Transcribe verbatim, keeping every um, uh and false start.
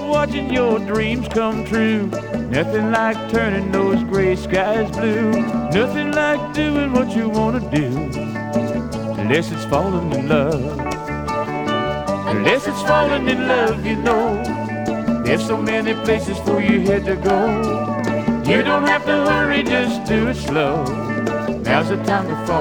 watching your dreams come true. Nothing like turning those gray skies blue. Nothing like doing what you want to do. Unless it's falling in love. Unless it's falling in love, you know. There's so many places for your head to go. You don't have to hurry, just do it slow. Now's the time to fall.